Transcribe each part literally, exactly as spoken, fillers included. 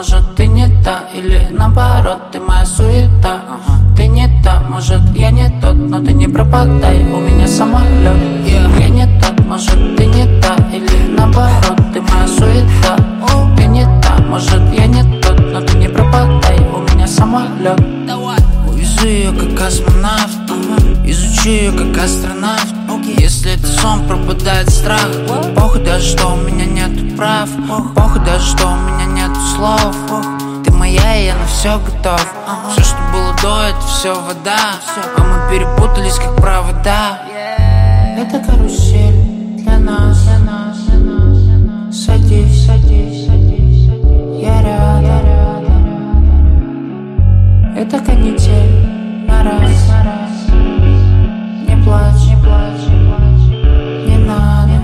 может ты не та, или наоборот, ты моя суета. Ты не та, может я не тот, но ты не пропадай, у меня самолет. Я не тот, может ты не та, или наоборот, ты моя суета. Ты не та, может я не тот, но ты не пропадай, у меня самолет. Увезу ее как космонавт, изучу ее как астронавт. Если это сон, пропадает страх. Похуй даже, что у меня нету прав. Похуй даже, что у меня нету слов. Ты моя, и я на все готов. Все, что было до, это все вода. А мы перепутались, как провода. Это карусель для нас. Садись, садись, садись. Я рядом. Это канитель на раз. Не плачь, не плачь, не надо.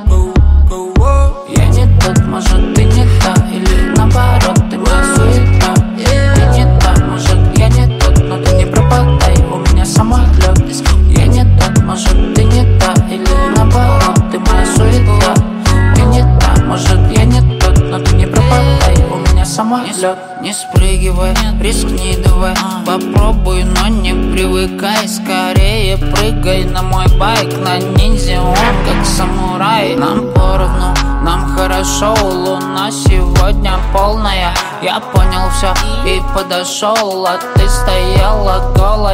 Я не тот, может ты не та, или наоборот, ты моя суета. Ты не та, может я не тот, но ты не пропадай, у меня самолет. Я не тот, может ты не та, или наоборот, ты моя суета. Ты не та, может я не тот, но ты не пропадай, у меня самолет. Не спрыгивай, рискни давай, попробуй, но не привыкай. Скорее прыгай на мой байк, на ниндзя, он как самурай. Нам поровну, нам хорошо, луна сегодня полная. Я понял все и подошел, а ты стояла голая.